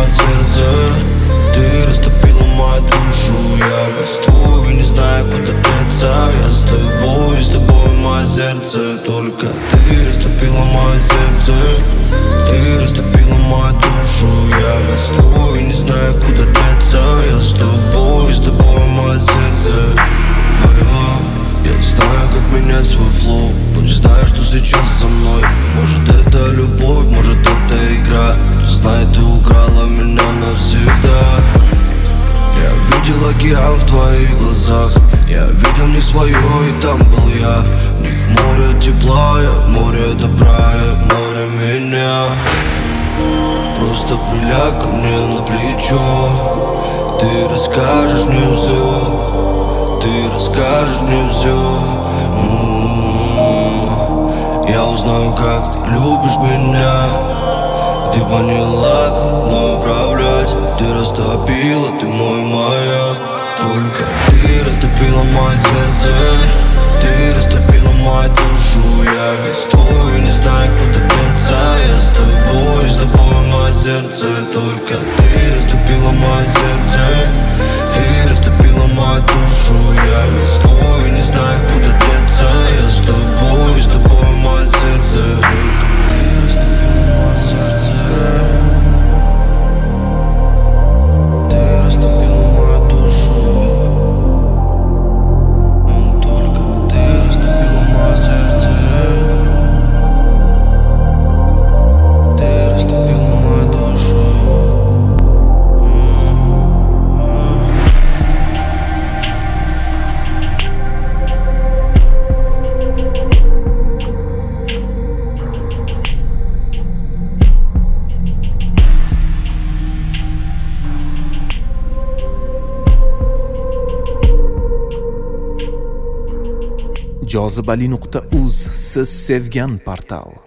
мое сердце. Ты растопила мою душу. Я гостую, не знаю, куда деться. Я с тобой мое сердце. Только ты растопила мое сердце. Ты растопила мою душу. Я гостую, не знаю, куда деться. Я с тобой мое сердце. Я знаю, как менять свой флоу, но не знаю, что сейчас со мной. Может это любовь, может это игра. Кто знает, ты украла меня навсегда. Я видел океан в твоих глазах. Я видел не свое, и там был я. В них море тепла, море добра, море меня. Просто приляг ко мне на плечо. Ты расскажешь мне все. Ты расскажешь мне все. Я узнаю, как ты любишь меня. Ты поняла, как мной управлять. Ты растопила, ты мой маяк. Только ты растопила мое сердце. Ты растопила мою душу. Я гостую, не знаю, куда деться. Я с тобой мое сердце. Только ты растопила мое сердце. Ты растопила мою душу. Я гостую, не знаю, куда деться. Я с тобой мое сердце. Jozibali.uz siz sevgan portal.